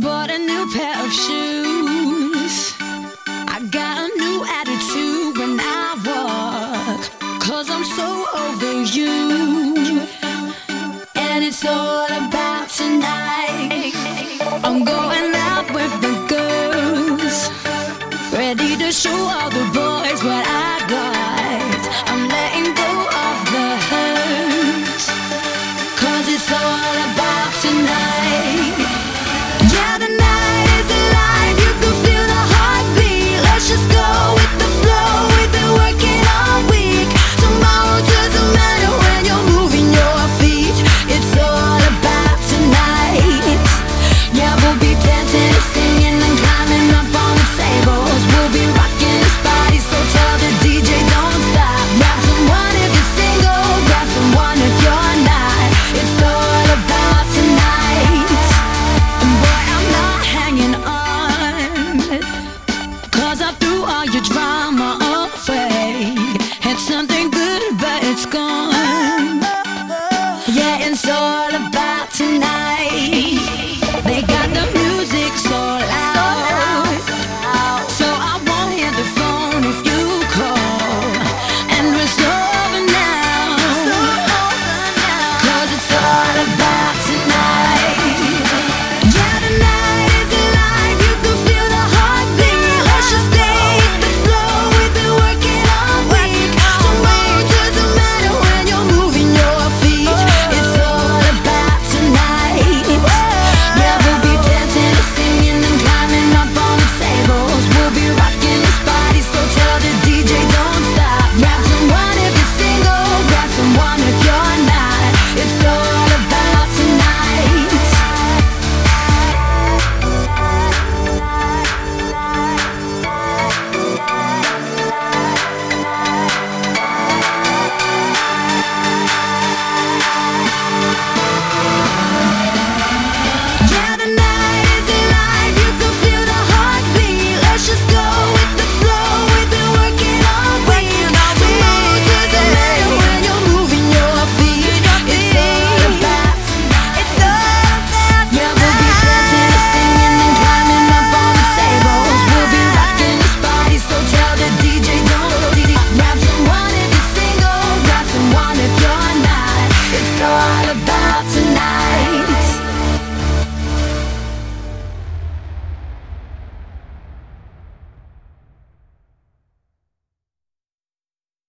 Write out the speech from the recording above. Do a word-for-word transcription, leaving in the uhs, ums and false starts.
bought a new pair of shoes. I got a new attitude when I walk, 'cause I'm so over you. And it's all about tonight. I'm going out with the girls, ready to show all the boys what